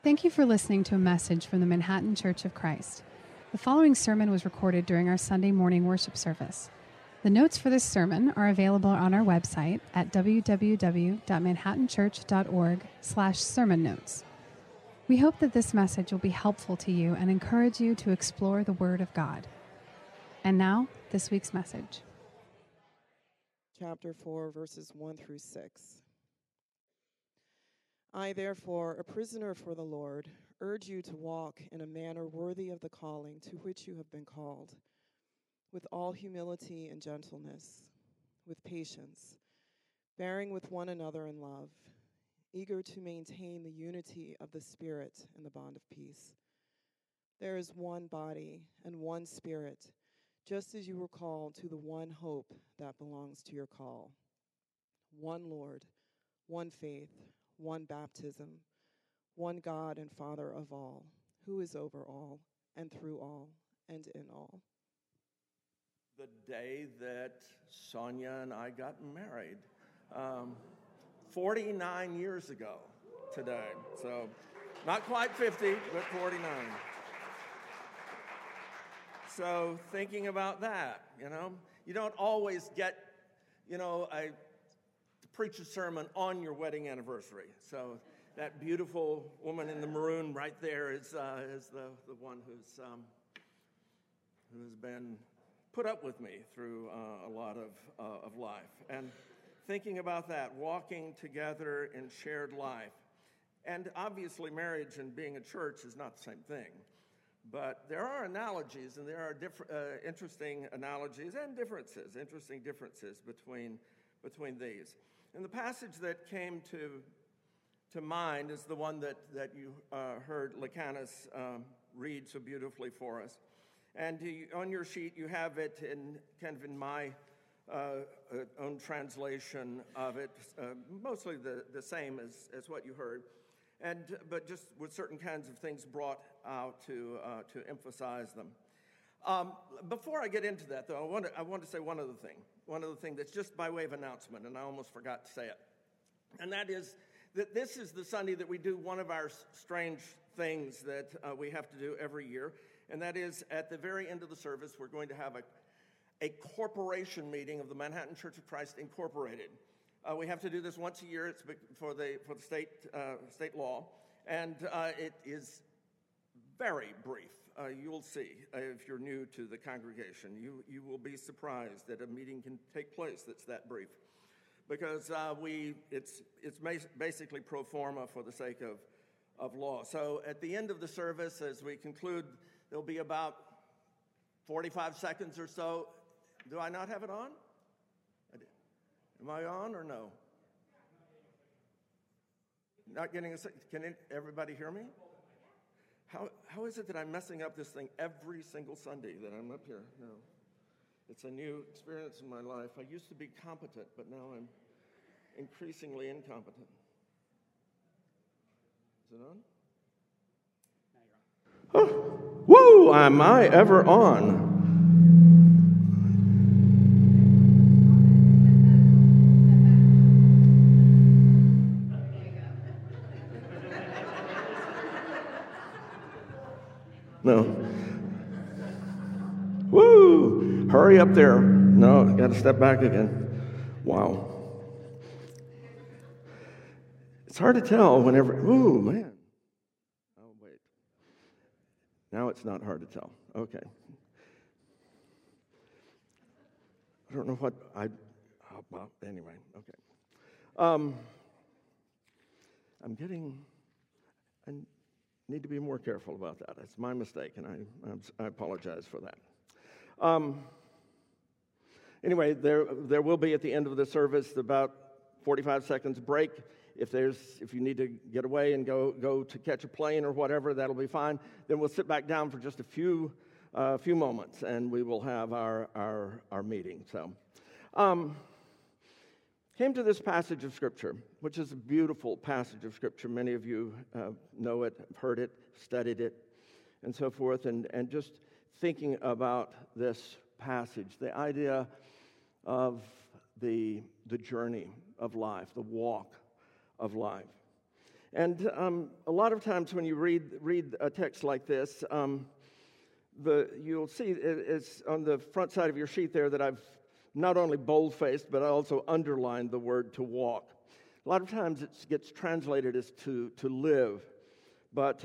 Thank you for listening to a message from the Manhattan Church of Christ. The following sermon was recorded during our Sunday morning worship service. The notes for this sermon are available on our website at www.manhattanchurch.org/sermon notes. We hope that this message will be helpful to you and encourage you to explore the Word of God. And now, this week's message. Chapter 4, verses 1 through 6. I, therefore, a prisoner for the Lord, urge you to walk in a manner worthy of the calling to which you have been called, with all humility and gentleness, with patience, bearing with one another in love, eager to maintain the unity of the Spirit in the bond of peace. There is one body and one Spirit, just as you were called to the one hope that belongs to your call. One Lord, one faith, one baptism, one God and Father of all, who is over all and through all and in all. The day that Sonia and I got married, 49 years ago today. So not quite 50, but 49. So thinking about that, you don't always get, to preach a sermon on your wedding anniversary. So that beautiful woman in the maroon right there is the one who's been put up with me through a lot of life. And thinking about that, walking together in shared life. And obviously marriage and being a church is not the same thing. But there are analogies, and there are interesting analogies and interesting differences between these. And the passage that came to mind is the one that you heard Lacanis read so beautifully for us. And on your sheet, you have it in my own translation of it, mostly the same as what you heard, but just with certain kinds of things brought out to emphasize them. Before I get into that, though, I want to say one other thing that's just by way of announcement, and I almost forgot to say it, and that is that this is the Sunday that we do one of our strange things that we have to do every year, and that is at the very end of the service, we're going to have a corporation meeting of the Manhattan Church of Christ Incorporated. We have to do this once a year. It's for the state law, and it is very brief. You will see if you're new to the congregation. You will be surprised that a meeting can take place that's that brief, because it's basically pro forma for the sake of law. So at the end of the service, as we conclude, there'll be about 45 seconds or so. Do I not have it on? Am I on or no? Not getting a second. Can everybody hear me? How is it that I'm messing up this thing every single Sunday that I'm up here? No. It's a new experience in my life. I used to be competent, but now I'm increasingly incompetent. Is it on? Now you're on. Oh, woo! Am I ever on? No. Woo! Hurry up there. No, got to step back again. Wow. It's hard to tell whenever. Ooh, man. Oh, wait. Now it's not hard to tell. Okay. I don't know what well, anyway, okay. I need to be more careful about that. It's my mistake, and I apologize for that. Anyway, there will be at the end of the service about 45 seconds break. If you need to get away and go to catch a plane or whatever, that'll be fine. Then we'll sit back down for just a few moments, and we will have our meeting. So, came to this passage of Scripture, which is a beautiful passage of Scripture. Many of you know it, have heard it, studied it, and so forth. And just thinking about this passage, the idea of the journey of life, the walk of life. And a lot of times when you read a text like this, you'll see it's on the front side of your sheet there that I've not only bold-faced, but I also underlined the word to walk. A lot of times it gets translated as to live. But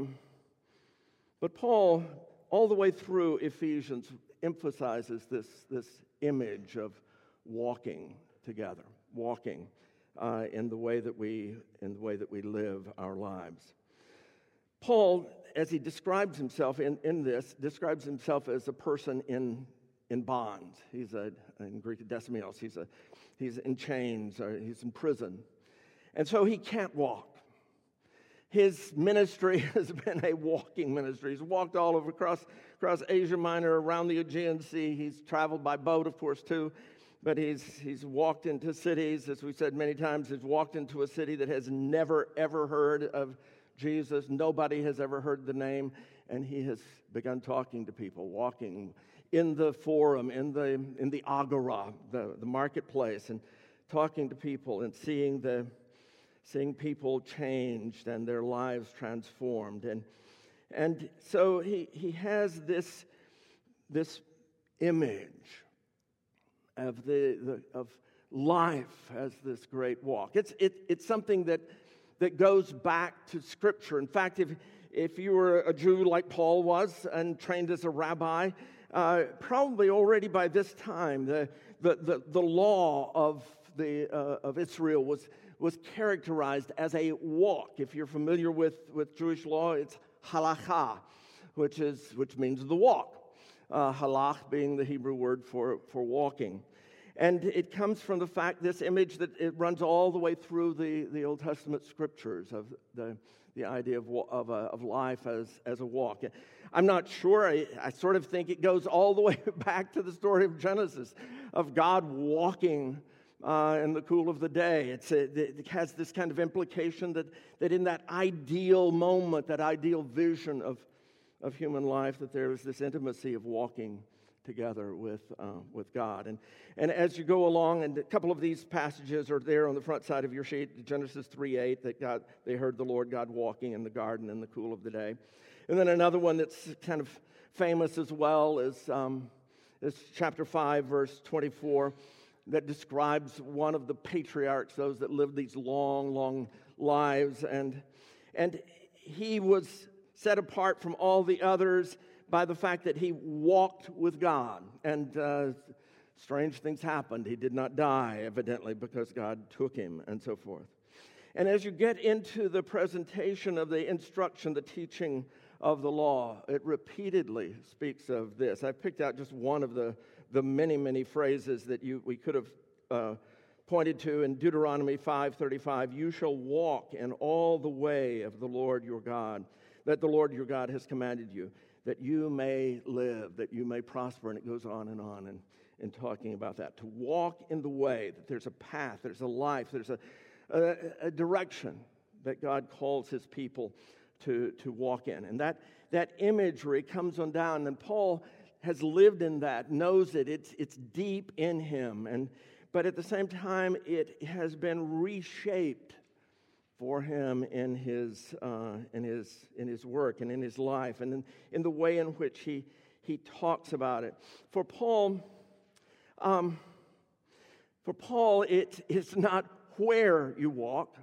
Paul, all the way through Ephesians, emphasizes this image of walking together, walking in the way that we live our lives. Paul, as he describes himself in this, describes himself as a person in bonds. He's in Greek, Desimios. He's in chains, or he's in prison. And so he can't walk. His ministry has been a walking ministry. He's walked all over across Asia Minor, around the Aegean Sea. He's traveled by boat, of course, too. But he's walked into cities, as we said many times. He's walked into a city that has never, ever heard of Jesus. Nobody has ever heard the name. And he has begun talking to people, walking in the forum, in the agora, the marketplace, and talking to people and seeing people changed and their lives transformed. And so he has this image of life as this great walk. It's something that goes back to Scripture. In fact, if you were a Jew like Paul was and trained as a rabbi, probably already by this time the law of Israel was characterized as a walk. If you're familiar with Jewish law, it's halakha, which means the walk. Halach being the Hebrew word for walking. And it comes from the fact, this image, that it runs all the way through the Old Testament scriptures of the idea of life as a walk. I'm not sure. I sort of think it goes all the way back to the story of Genesis, of God walking in the cool of the day. It has this kind of implication that in that ideal moment, that ideal vision of human life, that there is this intimacy of walking together with God. And as you go along, and a couple of these passages are there on the front side of your sheet, Genesis 3:8, that they heard the Lord God walking in the garden in the cool of the day. And then another one that's kind of famous as well is chapter 5, verse 24, that describes one of the patriarchs, those that lived these long, long lives. And he was set apart from all the others by the fact that he walked with God. And strange things happened. He did not die, evidently, because God took him, and so forth. And as you get into the presentation of the instruction, the teaching of the law, it repeatedly speaks of this. I've picked out just one of the many, many phrases that we could have pointed to in Deuteronomy 5:35. You shall walk in all the way of the Lord your God, that the Lord your God has commanded you, that you may live, that you may prosper. And it goes on in talking about that. To walk in the way, that there's a path, there's a life, there's a direction that God calls his people to walk in. And that imagery comes on down, and Paul has lived in that, knows it. It's deep in him, but at the same time, it has been reshaped for him in his work and in his life, and in the way in which he talks about it. For Paul, it is not where you walk.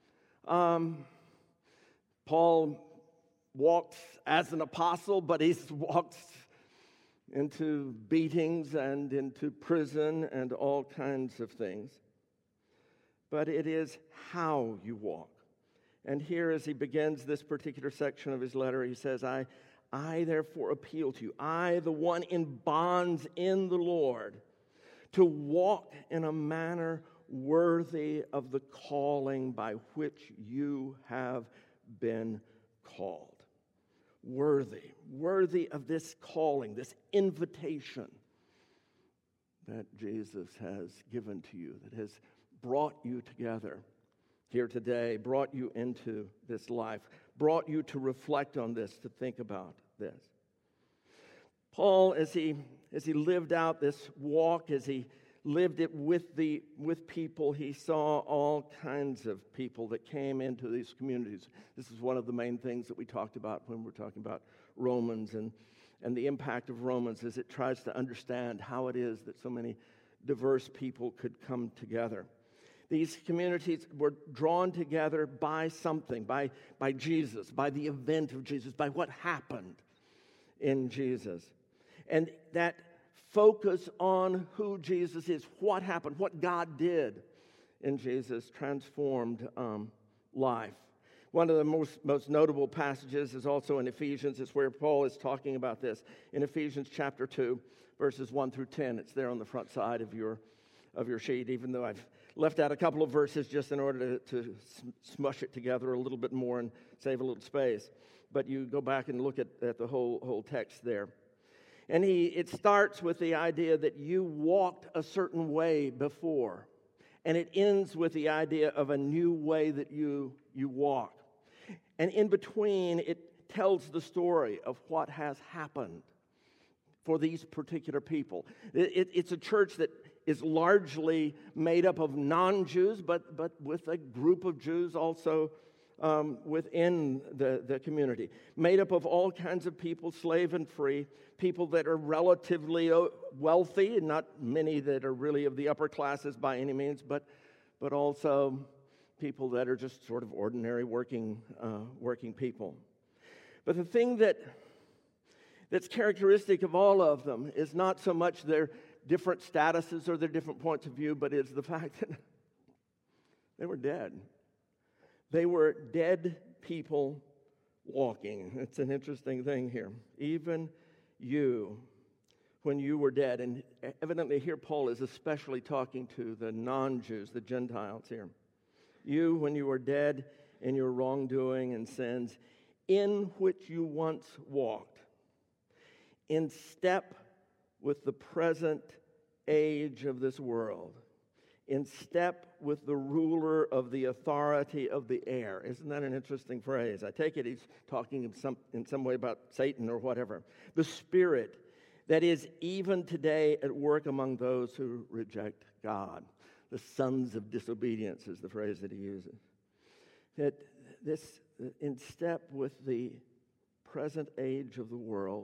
Paul walked as an apostle, but he's walked into beatings and into prison and all kinds of things. But it is how you walk. And here, as he begins this particular section of his letter, he says, I therefore appeal to you, I, the one in bonds in the Lord, to walk in a manner worthy of the calling by which you have been called. Worthy of this calling, this invitation that Jesus has given to you, that has brought you together here today, brought you into this life, brought you to reflect on this, to think about this. Paul, as he lived out this walk, as he lived it with people. He saw all kinds of people that came into these communities. This is one of the main things that we talked about when we're talking about Romans and the impact of Romans, as it tries to understand how it is that so many diverse people could come together. These communities were drawn together by something, by Jesus, by the event of Jesus, by what happened in Jesus. And that focus on who Jesus is, what happened, what God did in Jesus transformed life. One of the most notable passages is also in Ephesians. It's where Paul is talking about this. In Ephesians chapter 2, verses 1 through 10. It's there on the front side of your sheet, even though I've left out a couple of verses just in order to smush it together a little bit more and save a little space. But you go back and look at the whole text there. And it starts with the idea that you walked a certain way before. And it ends with the idea of a new way that you walk. And in between, it tells the story of what has happened for these particular people. It's a church that is largely made up of non-Jews, but with a group of Jews also within the community, made up of all kinds of people, slave and free, people that are relatively wealthy, and not many that are really of the upper classes by any means, but also people that are just sort of ordinary working people. But the thing that's characteristic of all of them is not so much their different statuses or their different points of view, but it's the fact that they were dead. They were dead people walking. It's an interesting thing here. Even you, when you were dead, and evidently here Paul is especially talking to the non-Jews, the Gentiles here. You, when you were dead in your wrongdoing and sins, in which you once walked, in step with the present age of this world, in step with the ruler of the authority of the air. Isn't that an interesting phrase? I take it he's talking in some way about Satan or whatever. The spirit that is even today at work among those who reject God. The sons of disobedience is the phrase that he uses. That this, in step with the present age of the world,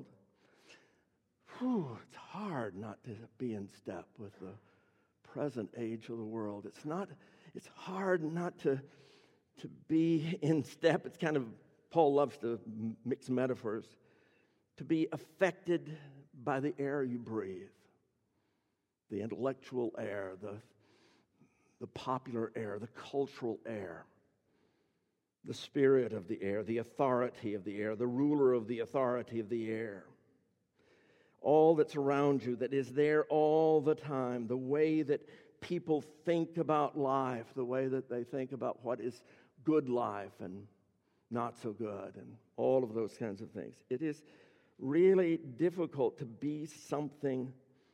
it's hard not to be in step with the present age of the world. It's hard not to be in step. It's kind of, Paul loves to mix metaphors, to be affected by the air you breathe, the intellectual air, the popular air, the cultural air, the spirit of the air, the authority of the air, the ruler of the authority of the air. All that's around you, that is there all the time, the way that people think about life, the way that they think about what is good life and not so good, and all of those kinds of things. It is really difficult to be something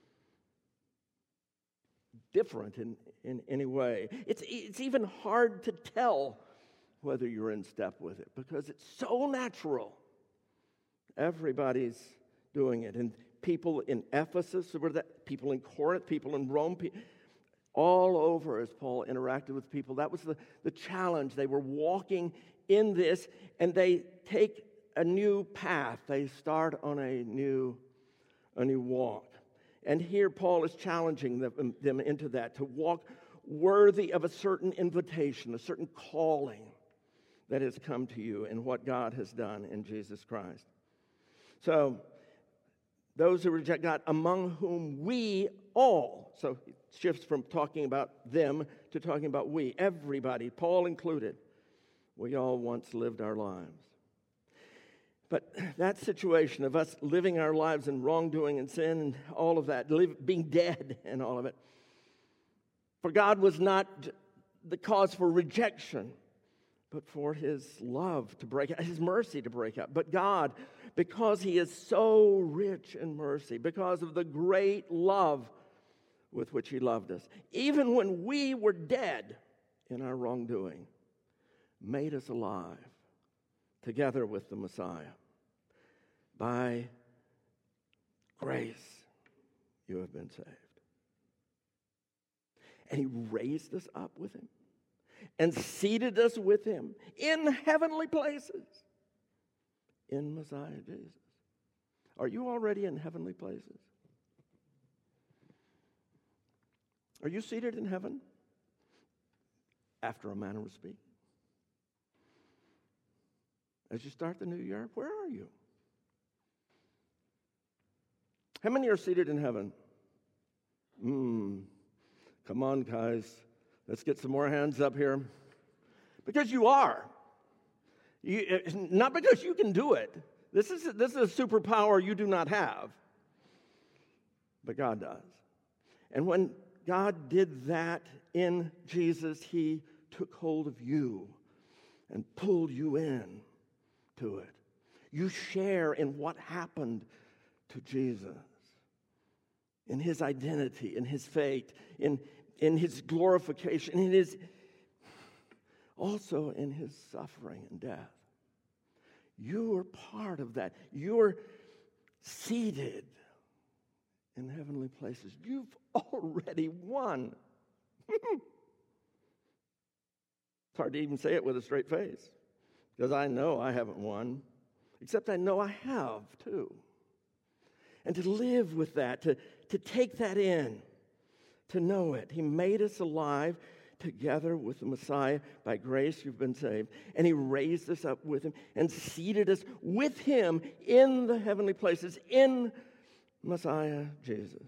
different in any way. It's even hard to tell whether you're in step with it because it's so natural. Everybody's doing it. And people in Ephesus, people in Corinth, people in Rome, all over as Paul interacted with people. That was the challenge. They were walking in this, and they take a new path. They start on a new walk. And here Paul is challenging them into that, to walk worthy of a certain invitation, a certain calling that has come to you in what God has done in Jesus Christ. So, those who reject God, among whom we all, so it shifts from talking about them to talking about we, everybody, Paul included, we all once lived our lives. But that situation of us living our lives in wrongdoing and sin and all of that, being dead and all of it, for God was not the cause for rejection, but for his love to break out, his mercy to break out. But God, because he is so rich in mercy, because of the great love with which he loved us, even when we were dead in our wrongdoing, made us alive together with the Messiah. By grace, you have been saved. And he raised us up with him and seated us with him in heavenly places in Messiah Jesus. Are you already in heavenly places? Are you seated in heaven? After a manner of speaking. As you start the new year, where are you? How many are seated in heaven? Come on, guys. Let's get some more hands up here. Because you are. Not because you can do it. This is a superpower you do not have. But God does. And when God did that in Jesus, he took hold of you and pulled you in to it. You share in what happened to Jesus, in his identity, in his fate, in his glorification, also in his suffering and death. You are part of that. You're seated in heavenly places. You've already won. It's hard to even say it with a straight face, because I know I haven't won, except I know I have too. And to live with that, to take that in, to know it. He made us alive together with the Messiah. By grace you've been saved. And he raised us up with him and seated us with him in the heavenly places in Messiah Jesus.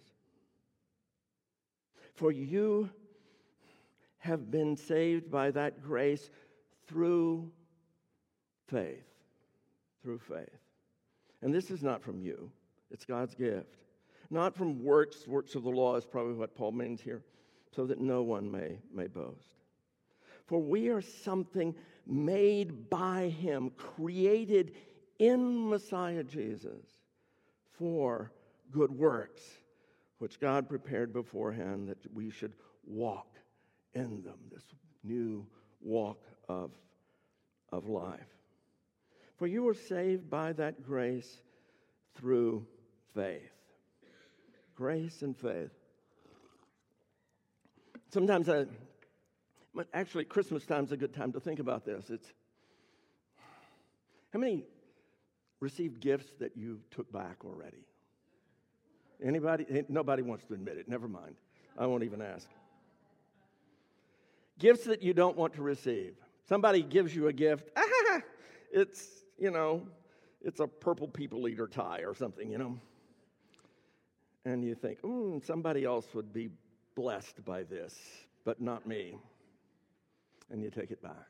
For you have been saved by that grace through faith. Through faith. And this is not from you. It's God's gift. Not from works. Works of the law is probably what Paul means here. So that no one may boast. For we are something made by him, created in Messiah Jesus for good works, which God prepared beforehand that we should walk in them, this new walk of life. For you were saved by that grace through faith. Grace and faith. Sometimes actually Christmas time is a good time to think about this. It's how many received gifts that you took back already? Anybody? Nobody wants to admit it. Never mind. I won't even ask. Gifts that you don't want to receive. Somebody gives you a gift. It's, it's a purple people eater tie or something, And you think, somebody else would be blessed by this, but not me. And you take it back.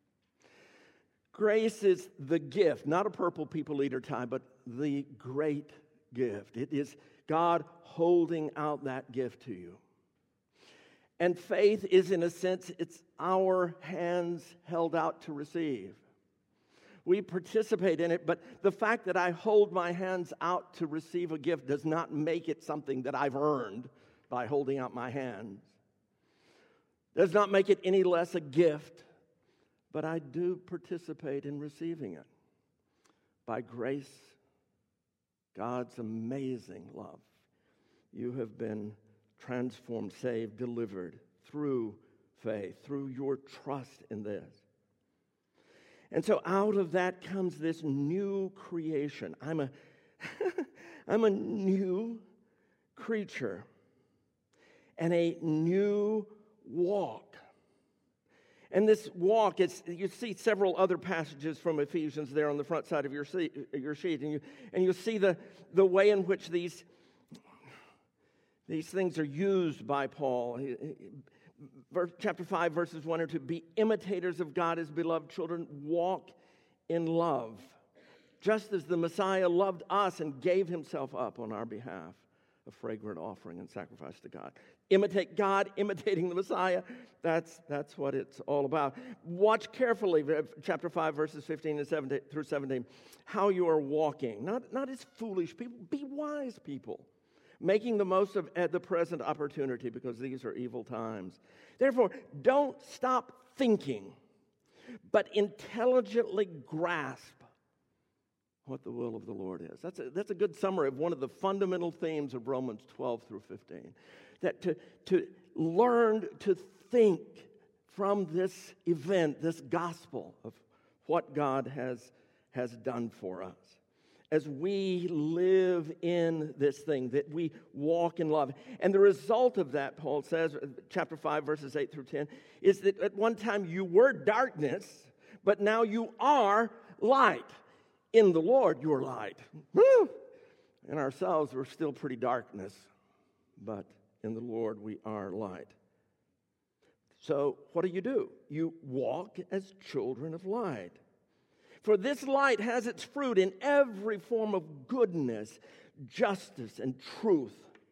Grace is the gift, not a purple people eater tie, but the great gift. It is God holding out that gift to you. And faith is, in a sense, it's our hands held out to receive. We participate in it, but the fact that I hold my hands out to receive a gift does not make it something that I've earned by holding out my hands. Does not make it any less a gift, but I do participate in receiving it. By grace, God's amazing love, you have been transformed, saved, delivered through faith, through your trust in this. And so out of that comes this new creation. I'm a new creature and a new walk. And this walk, you see several other passages from Ephesians there on the front side of your sheet, and you see the way in which these things are used by Paul. Chapter 5, verses 1 and 2, be imitators of God as beloved children, walk in love, just as the Messiah loved us and gave himself up on our behalf, a fragrant offering and sacrifice to God. Imitate God, imitating the Messiah, that's what it's all about. Watch carefully, chapter 5, verses 15 and 17 through 17, how you are walking, not as foolish people, be wise people, making the most of the present opportunity, because these are evil times. Therefore, don't stop thinking, but intelligently grasp what the will of the Lord is. That's a good summary of one of the fundamental themes of Romans 12 through 15. That to learn to think from this event, this gospel of what God has done for us. As we live in this thing, that we walk in love. And the result of that, Paul says, chapter 5, verses 8 through 10, is that at one time you were darkness, but now you are light. In the Lord, you are light. In ourselves, we're still pretty darkness, but in the Lord, we are light. So what do? You walk as children of light. For this light has its fruit in every form of goodness, justice, and truth.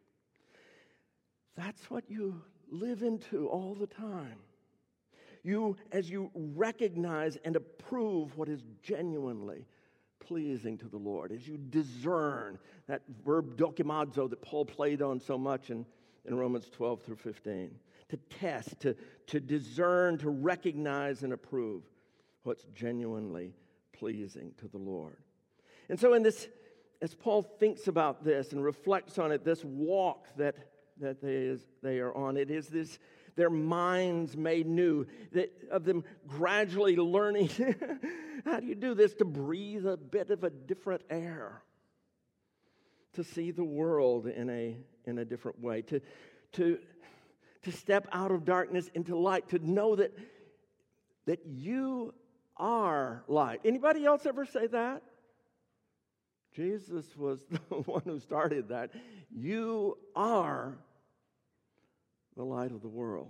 That's what you live into all the time. As you recognize and approve what is genuinely pleasing to the Lord, as you discern, that verb dokimazo that Paul played on so much in Romans 12 through 15. To test, to discern, to recognize and approve what's genuinely pleasing to the Lord. And so in this, as Paul thinks about this and reflects on it, this walk that they are on, it is this, their minds made new, of them gradually learning, how do you do this? To breathe a bit of a different air, to see the world in a different way, to step out of darkness into light, to know that you are light. Anybody else ever say that? Jesus was the one who started that. You are the light of the world.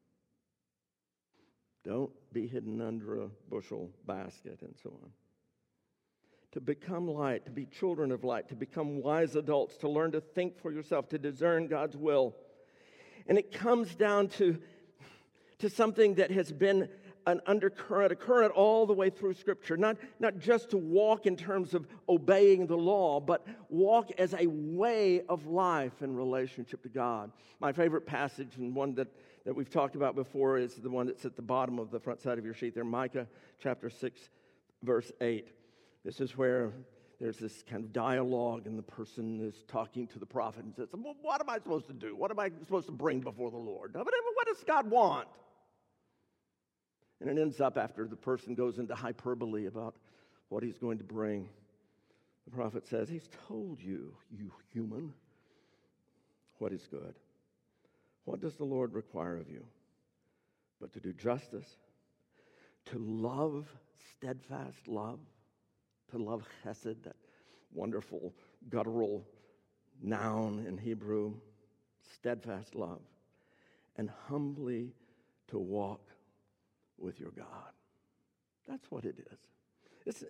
Don't be hidden under a bushel basket and so on. To become light, to be children of light, to become wise adults, to learn to think for yourself, to discern God's will. And it comes down to something that has been an undercurrent, a current all the way through Scripture. Not just to walk in terms of obeying the law, but walk as a way of life in relationship to God. My favorite passage, and one that we've talked about before, is the one that's at the bottom of the front side of your sheet there, Micah chapter 6, verse 8. This is where there's this kind of dialogue, and the person is talking to the prophet and says, well, what am I supposed to do? What am I supposed to bring before the Lord? What does God want? And it ends up after the person goes into hyperbole about what he's going to bring. The prophet says, he's told you, you human, what is good. What does the Lord require of you? But to do justice, to love steadfast love, to love chesed, that wonderful guttural noun in Hebrew, steadfast love, and humbly to walk with your God. That's what it is.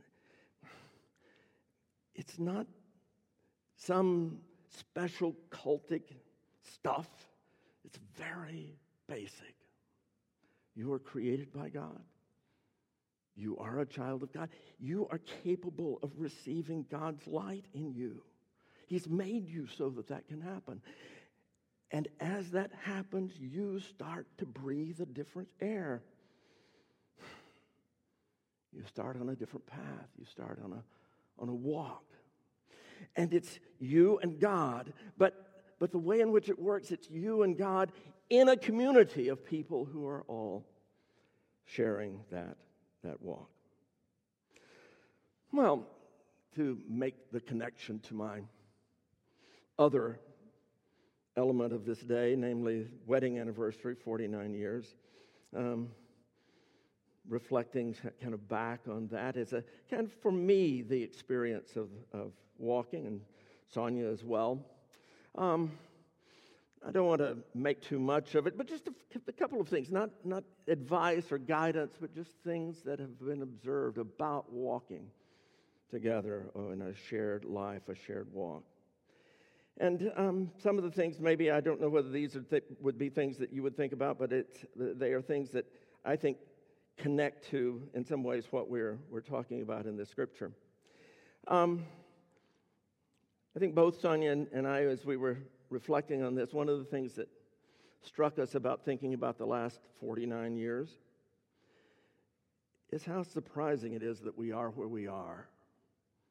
It's not some special cultic stuff. It's very basic. You are created by God. You are a child of God. You are capable of receiving God's light in you. He's made you so that can happen. And as that happens, you start to breathe a different air. You start on a different path. You start on a walk. And it's you and God. But the way in which it works, it's you and God in a community of people who are all sharing that walk. Well, to make the connection to my other element of this day, namely wedding anniversary, 49 years, reflecting kind of back on that is a kind of, for me, the experience of walking, and Sonia as well. I don't want to make too much of it, but just a couple of things, not advice or guidance, but just things that have been observed about walking together in a shared life, a shared walk. And some of the things, maybe I don't know whether these would be things that you would think about, but they are things that I think connect to, in some ways, what we're talking about in this scripture. I think both Sonia and I, as we were reflecting on this, one of the things that struck us about thinking about the last 49 years is how surprising it is that we are where we are.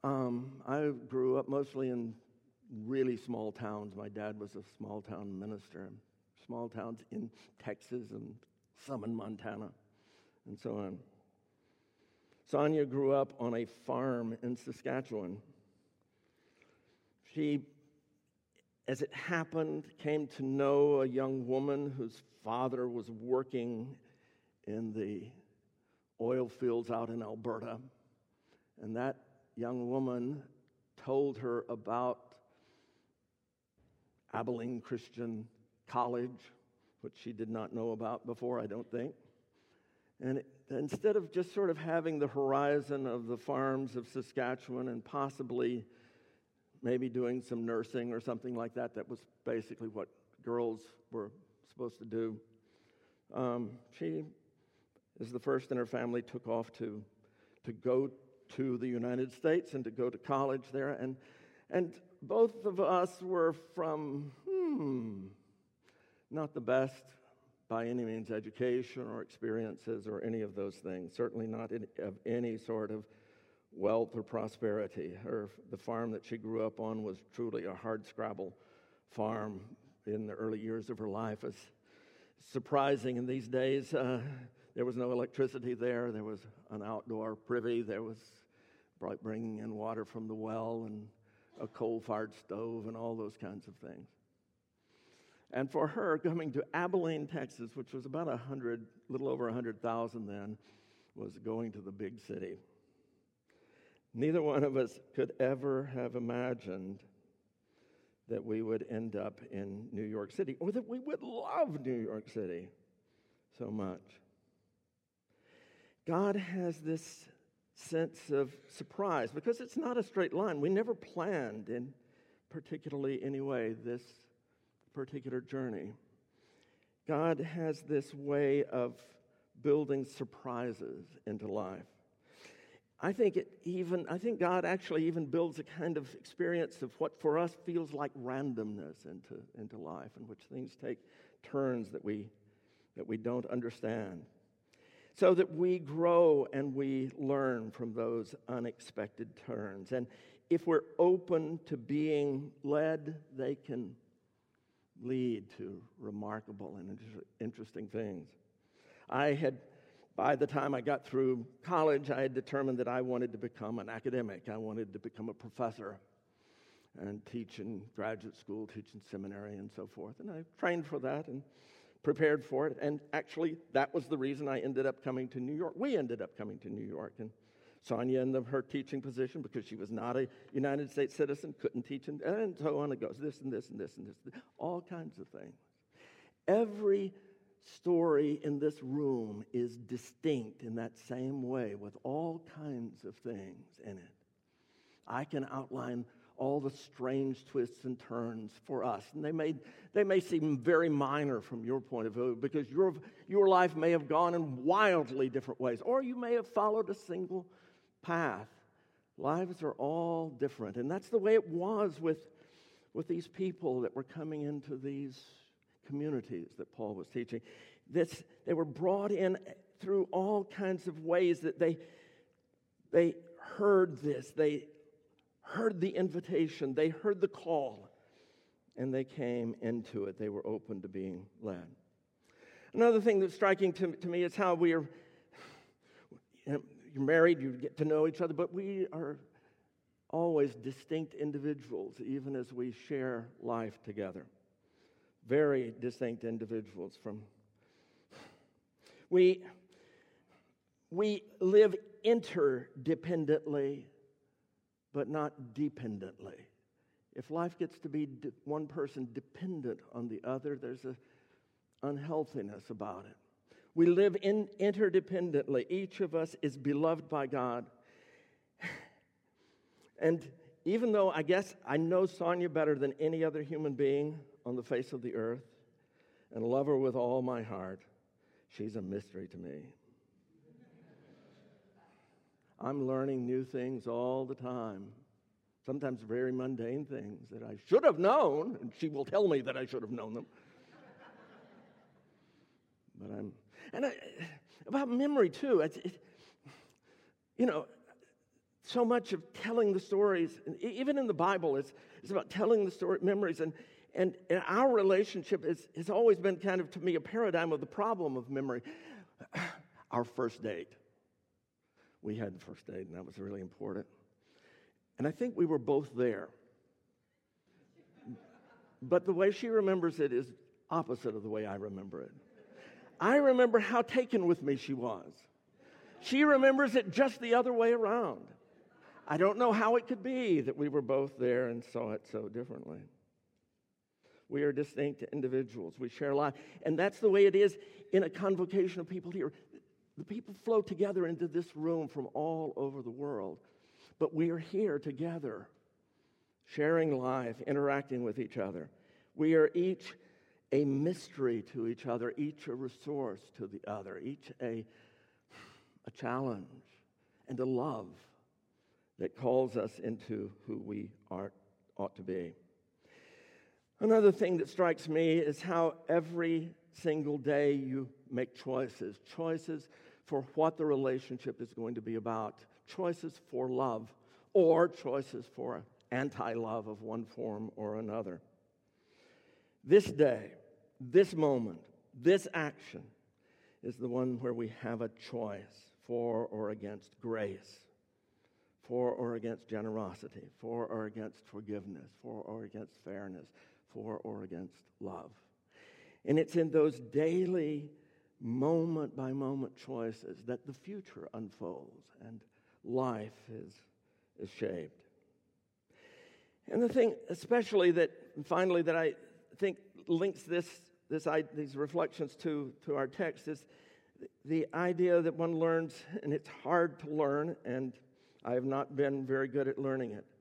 I grew up mostly in really small towns. My dad was a small town minister. Small towns in Texas and some in Montana and so on. Sonia grew up on a farm in Saskatchewan. She, as it happened, came to know a young woman whose father was working in the oil fields out in Alberta. And that young woman told her about Abilene Christian College, which she did not know about before, I don't think. And instead of just sort of having the horizon of the farms of Saskatchewan and possibly maybe doing some nursing or something like that, that was basically what girls were supposed to do. She, as the first in her family, took off to go to the United States and to go to college there. And both of us were from, not the best by any means education or experiences or any of those things, certainly not of any sort of wealth or prosperity. The farm that she grew up on was truly a hardscrabble farm in the early years of her life. It's surprising in these days. There was no electricity there. There was an outdoor privy. There was bringing in water from the well and a coal-fired stove and all those kinds of things. And for her, coming to Abilene, Texas, which was about little over 100,000 then, was going to the big city. Neither one of us could ever have imagined that we would end up in New York City, or that we would love New York City so much. God has this sense of surprise, because it's not a straight line. We never planned in particularly any way this particular journey. God has this way of building surprises into life. I think God actually even builds a kind of experience of what for us feels like randomness into life, in which things take turns that we don't understand, so that we grow and we learn from those unexpected turns. And if we're open to being led, they can lead to remarkable and interesting things. By the time I got through college, I had determined that I wanted to become an academic. I wanted to become a professor and teach in graduate school, teach in seminary, and so forth. And I trained for that and prepared for it. And actually, that was the reason I ended up coming to New York. We ended up coming to New York. And Sonia in her teaching position, because she was not a United States citizen, couldn't teach, and so on it goes. This and this and this and this, all kinds of things. Every story in this room is distinct in that same way, with all kinds of things in it. I can outline all the strange twists and turns for us, and they may seem very minor from your point of view, because your life may have gone in wildly different ways, or you may have followed a single path. Lives are all different, and that's the way it was with these people that were coming into these communities that Paul was teaching. They were brought in through all kinds of ways that they heard this, they heard the invitation, they heard the call, and they came into it. They were open to being led. Another thing that's striking to me is how we are, you're married, you get to know each other, but we are always distinct individuals, even as we share life together. Very distinct individuals. We live interdependently, but not dependently. If life gets to be one person dependent on the other, there's an unhealthiness about it. We live interdependently. Each of us is beloved by God. And even though I guess I know Sonia better than any other human being on the face of the earth and love her with all my heart, she's a mystery to me. I'm learning new things all the time, sometimes very mundane things that I should have known, and she will tell me that I should have known them. But about memory too. so much of telling the stories, and even in the Bible, it's about telling the story, memories, and our relationship has always been kind of, to me, a paradigm of the problem of memory. Our first date. We had the first date, and that was really important. And I think we were both there. But the way she remembers it is opposite of the way I remember it. I remember how taken with me she was. She remembers it just the other way around. I don't know how it could be that we were both there and saw it so differently. We are distinct individuals. We share life. And that's the way it is in a convocation of people here. The people flow together into this room from all over the world. But we are here together, sharing life, interacting with each other. We are each a mystery to each other, each a resource to the other, each a challenge and a love that calls us into who we ought to be. Another thing that strikes me is how every single day you make choices for what the relationship is going to be about, choices for love or choices for anti-love of one form or another. This day, this moment, this action is the one where we have a choice for or against grace, for or against generosity, for or against forgiveness, for or against fairness, for or against love. And it's in those daily, moment-by-moment choices that the future unfolds and life is shaped. And the thing especially that, finally, that I think links these reflections to our text is the idea that one learns, and it's hard to learn, and I have not been very good at learning it,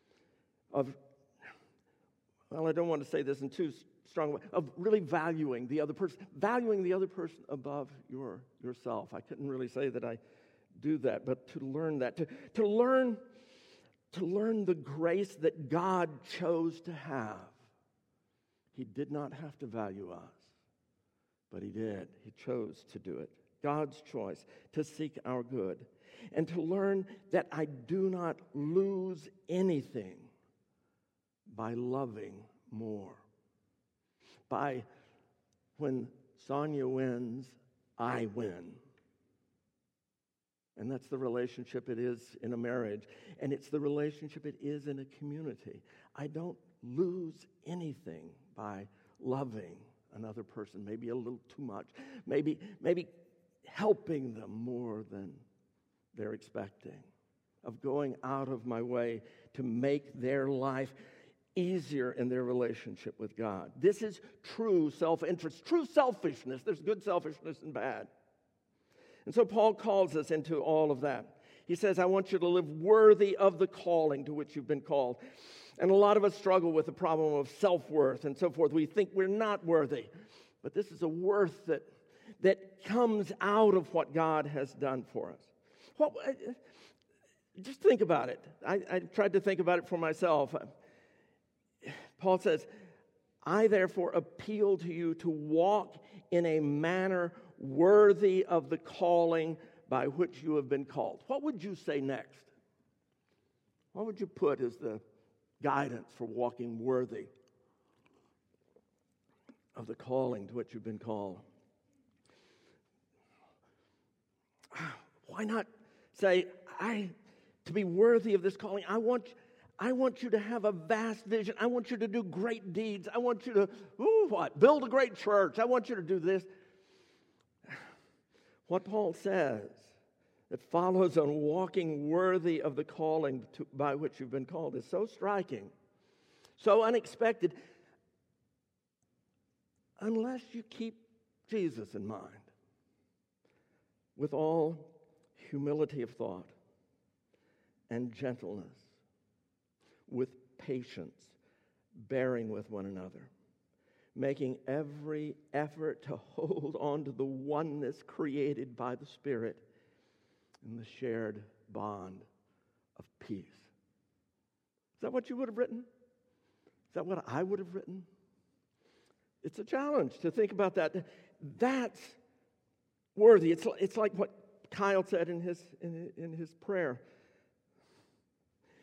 I don't want to say this in too strong a way, of really valuing the other person above yourself. I couldn't really say that I do that, but to learn that, to learn the grace that God chose to have. He did not have to value us, but He did. He chose to do it. God's choice to seek our good, and to learn that I do not lose anything by loving more. By when Sonia wins, I win. And that's the relationship it is in a marriage. And it's the relationship it is in a community. I don't lose anything by loving another person, maybe a little too much, maybe helping them more than they're expecting, of going out of my way to make their life easier in their relationship with God. This is true self-interest, true selfishness. There's good selfishness and bad. And so Paul calls us into all of that. He says, I want you to live worthy of the calling to which you've been called. And a lot of us struggle with the problem of self-worth and so forth. We think we're not worthy. But this is a worth that comes out of what God has done for us. Well, just think about it. I tried to think about it for myself. Paul says, I therefore appeal to you to walk in a manner worthy of the calling by which you have been called. What would you say next? What would you put as the guidance for walking worthy of the calling to which you've been called? Why not say, to be worthy of this calling, I want you to have a vast vision. I want you to do great deeds. I want you to, build a great church. I want you to do this. What Paul says that follows on walking worthy of the calling by which you've been called is so striking, so unexpected, unless you keep Jesus in mind with all humility of thought and gentleness, with patience, bearing with one another, making every effort to hold on to the oneness created by the Spirit in the shared bond of peace. Is that what you would have written? Is that what I would have written? It's a challenge to think about that. That's worthy. It's like what Kyle said in his prayer.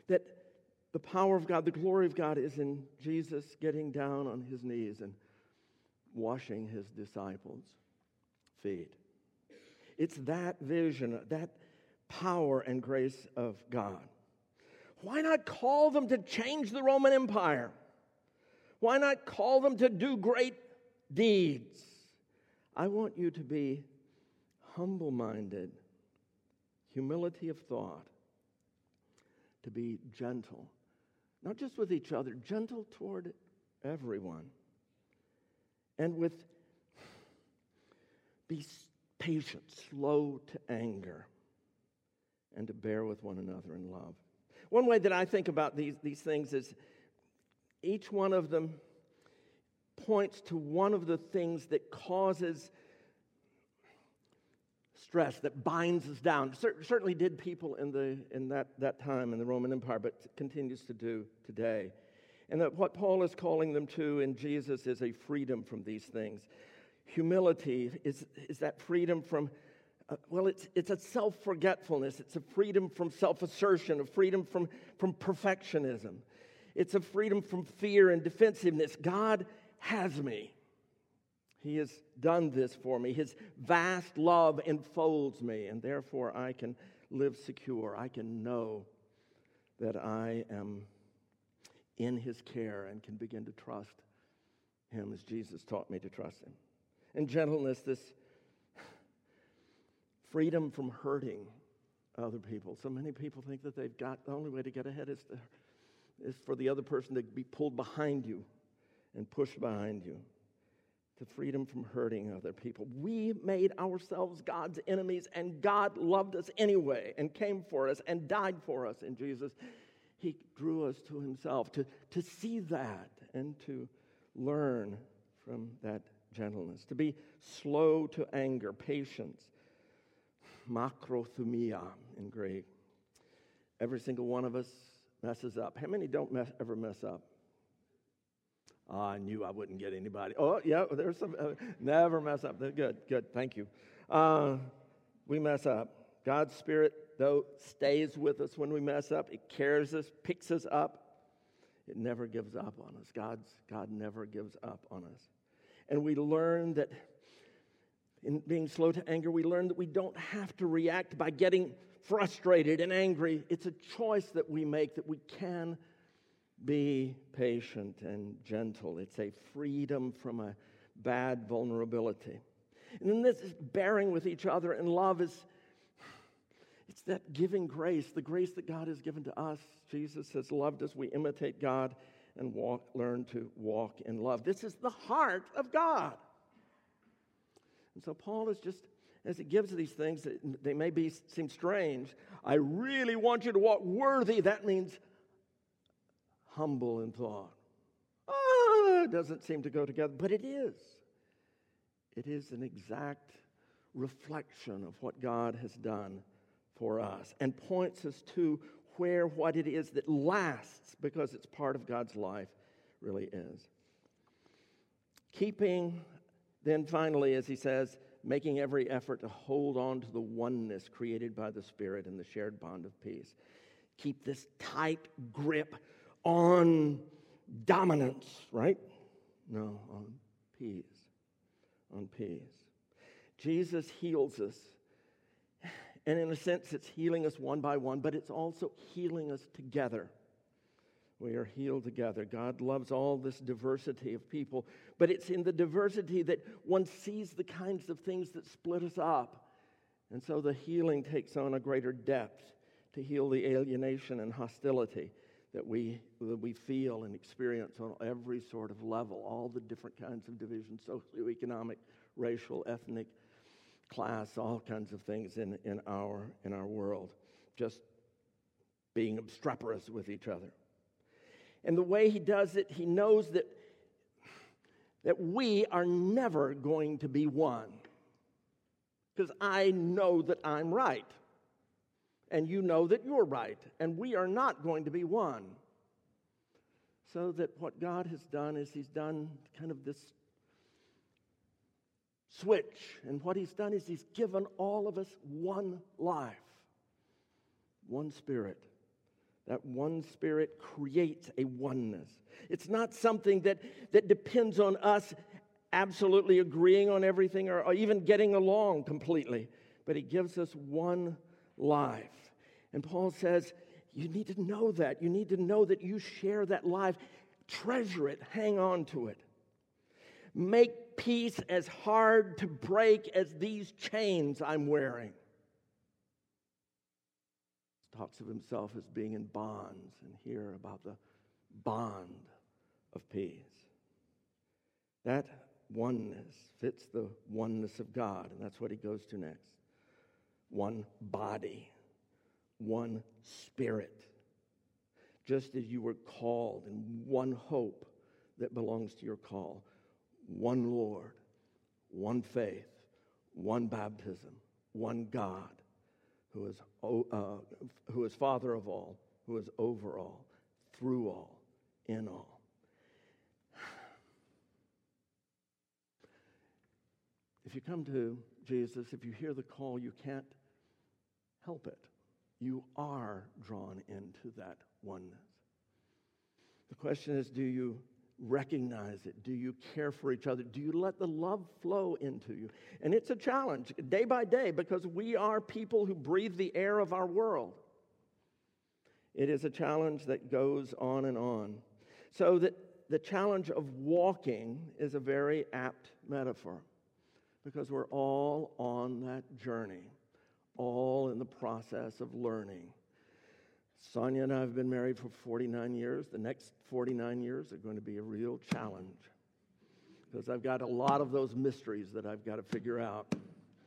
That the power of God, the glory of God is in Jesus getting down on his knees and washing his disciples' feet. It's that vision, that power and grace of God. Why not call them to change the Roman Empire? Why not call them to do great deeds? I want you to be humble-minded, humility of thought, to be gentle, not just with each other, gentle toward everyone, and be patient, slow to anger, and to bear with one another in love. One way that I think about these things is each one of them points to one of the things that causes stress, that binds us down. Certainly did people in that time in the Roman Empire, but continues to do today. And that what Paul is calling them to in Jesus is a freedom from these things. Humility is that freedom from, it's a self-forgetfulness. It's a freedom from self-assertion, a freedom from perfectionism. It's a freedom from fear and defensiveness. God has me. He has done this for me. His vast love enfolds me, and therefore I can live secure. I can know that I am in his care and can begin to trust him as Jesus taught me to trust him. And gentleness, this freedom from hurting other people. So many people think that they've got, the only way to get ahead is for the other person to be pulled behind you and pushed behind you. To freedom from hurting other people. We made ourselves God's enemies, and God loved us anyway and came for us and died for us in Jesus. He drew us to himself. To see that and to learn from that gentleness. To be slow to anger, patience. Makrothumia in Greek. Every single one of us messes up. How many don't ever mess up? Oh, I knew I wouldn't get anybody. Oh, yeah, there's some. Never mess up. Good. Thank you. We mess up. God's Spirit, though, stays with us when we mess up. It carries us, picks us up. It never gives up on us. God never gives up on us. And we learn that in being slow to anger, we learn that we don't have to react by getting frustrated and angry. It's a choice that we make, that we can be patient and gentle. It's a freedom from a bad vulnerability. And then this is bearing with each other in love it's that giving grace, the grace that God has given to us. Jesus has loved us. We imitate God and learn to walk in love. This is the heart of God. And so Paul is just, as he gives these things, they may seem strange. I really want you to walk worthy. That means humble in thought. It doesn't seem to go together, but it is. It is an exact reflection of what God has done for us and points us to what it is that lasts, because it's part of God's life, really is. Keeping, then finally, as he says, making every effort to hold on to the oneness created by the Spirit and the shared bond of peace. Keep this tight grip on dominance, right? No, on peace. On peace. Jesus heals us. And in a sense, it's healing us one by one, but it's also healing us together. We are healed together. God loves all this diversity of people, but it's in the diversity that one sees the kinds of things that split us up. And so the healing takes on a greater depth to heal the alienation and hostility that we feel and experience on every sort of level, all the different kinds of divisions, socioeconomic, racial, ethnic, class, all kinds of things in our world, just being obstreperous with each other. And the way he does it, he knows that we are never going to be one. Because I know that I'm right. And you know that you're right. And we are not going to be one. So that what God has done is he's done kind of this switch. And what he's done is he's given all of us one life, one spirit, That one Spirit creates a oneness. It's not something that depends on us absolutely agreeing on everything or even getting along completely. But He gives us one life. And Paul says, you need to know that. You need to know that you share that life. Treasure it. Hang on to it. Make peace as hard to break as these chains I'm wearing. He talks of himself as being in bonds, and here about the bond of peace. That oneness fits the oneness of God, and that's what he goes to next. One body, one Spirit. Just as you were called, and one hope that belongs to your call. One Lord, one faith, one baptism, one God, who is Father of all, who is over all, through all, in all. If you come to Jesus, if you hear the call, you can't help it. You are drawn into that oneness. The question is, do you recognize it? Do you care for each other? Do you let the love flow into you? And it's a challenge day by day because we are people who breathe the air of our world. It is a challenge that goes on and on. So that the challenge of walking is a very apt metaphor because we're all on that journey, all in the process of learning. Sonia and I have been married for 49 years. The next 49 years are going to be a real challenge because I've got a lot of those mysteries that I've got to figure out.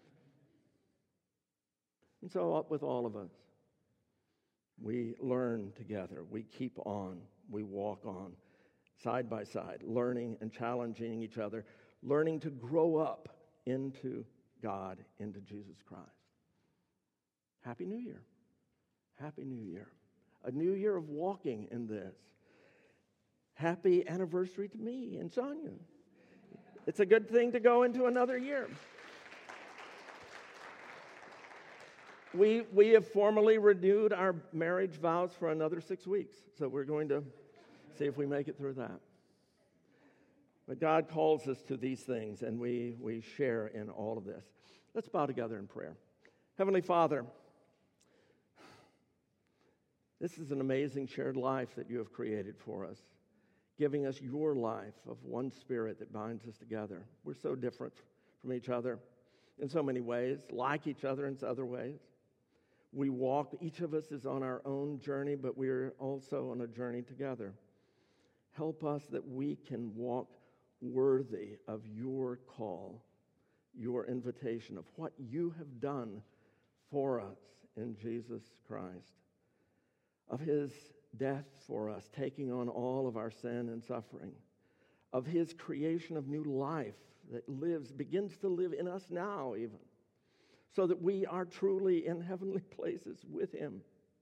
And so with all of us, we learn together. We keep on. We walk on side by side, learning and challenging each other, learning to grow up into God, into Jesus Christ. Happy New Year. Happy New Year. A new year of walking in this. Happy anniversary to me and Sonia. It's a good thing to go into another year. We have formally renewed our marriage vows for another 6 weeks. So we're going to see if we make it through that. But God calls us to these things, and we share in all of this. Let's bow together in prayer. Heavenly Father, this is an amazing shared life that you have created for us, giving us your life of one Spirit that binds us together. We're so different from each other in so many ways, like each other in other ways. We walk, each of us is on our own journey, but we're also on a journey together. Help us that we can walk worthy of your call, your invitation, of what you have done for us in Jesus Christ. Of his death for us, taking on all of our sin and suffering, of his creation of new life that begins to live in us now even, so that we are truly in heavenly places with him.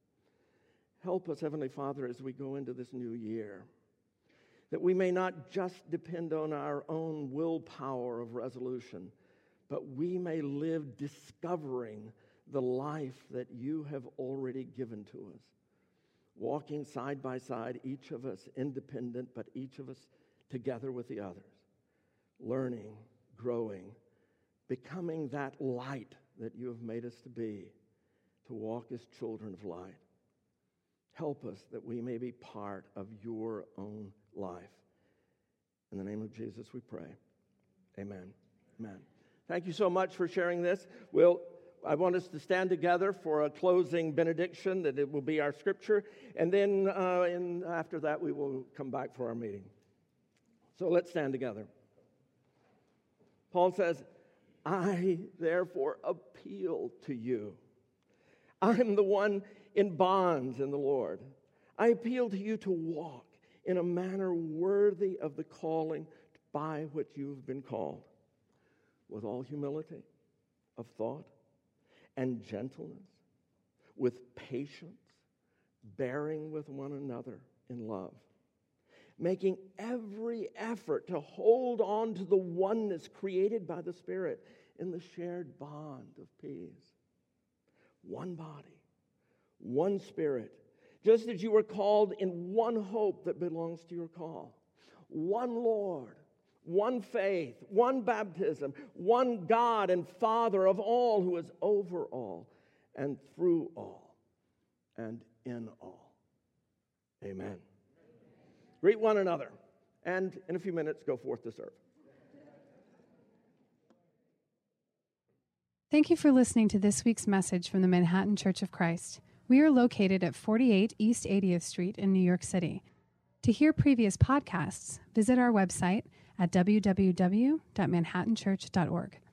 Help us, Heavenly Father, as we go into this new year, that we may not just depend on our own willpower of resolution, but we may live discovering the life that you have already given to us. Walking side by side, each of us independent, but each of us together with the others. Learning, growing, becoming that light that you have made us to be, to walk as children of light. Help us that we may be part of your own life. In the name of Jesus we pray. Amen. Amen. Thank you so much for sharing this. I want us to stand together for a closing benediction, that it will be our scripture, and then after that we will come back for our meeting. So let's stand together. Paul says, I therefore appeal to you. I'm the one in bonds in the Lord. I appeal to you to walk in a manner worthy of the calling by which you've been called, with all humility of thought and gentleness, with patience, bearing with one another in love, making every effort to hold on to the oneness created by the Spirit in the shared bond of peace. One body, one Spirit, just as you were called in one hope that belongs to your call. One Lord, one faith, one baptism, one God and Father of all, who is over all and through all and in all. Amen. Greet one another, and in a few minutes, go forth to serve. Thank you for listening to this week's message from the Manhattan Church of Christ. We are located at 48 East 80th Street in New York City. To hear previous podcasts, visit our website at www.manhattanchurch.org.